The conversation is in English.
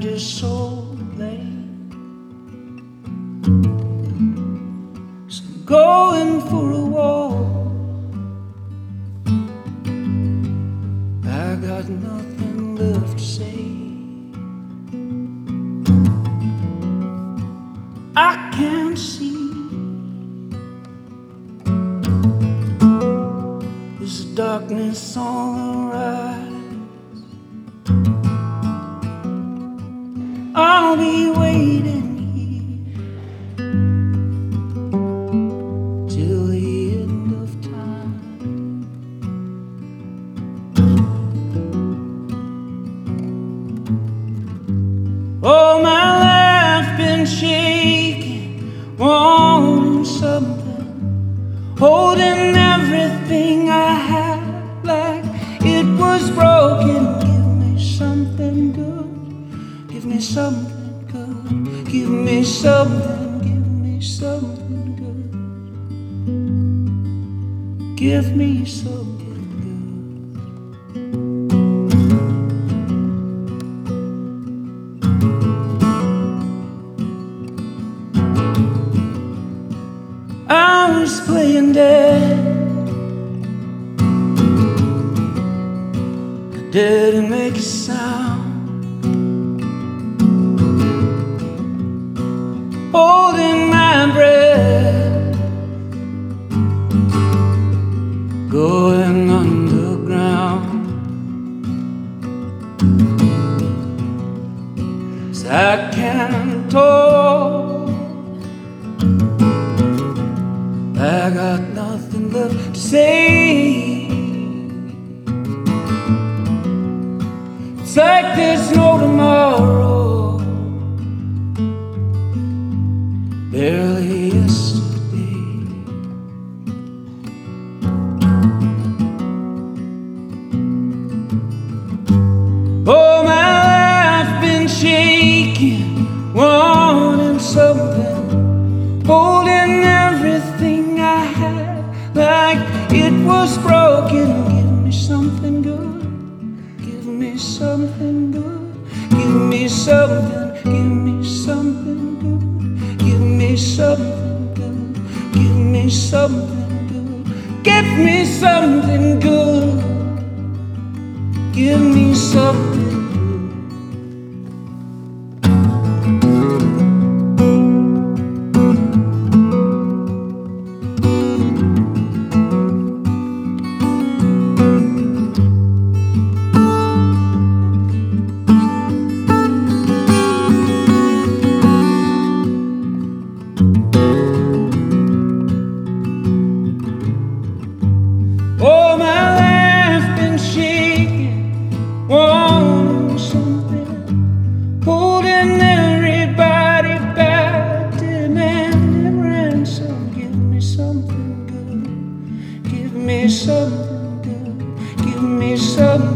mind just so lame. So I'm going for a walk. I got nothing left to say. I can't see. There's darkness on the rise. I'll be waiting here till the end of time. Oh, my life been shaking, wanting something, holding everything I had like it was broken. Give me something good, give me something good, give me something, give me something good, give me something good. I was playing dead, didn't make a sound, holding my breath, going underground. 'Cause I can't talk, I got nothing left to say. It's like there's no tomorrow, barely yesterday. Oh, my life been shaking, wanting something, holding everything I had like it was broken. Give me something good, give me something good, give me something, give me something good, give me something good, give me something good, give me something good, give me something. Oh, my life been shaking, wanting something, holding everybody back, demanding ransom. Give me something good, give me something good, give me something.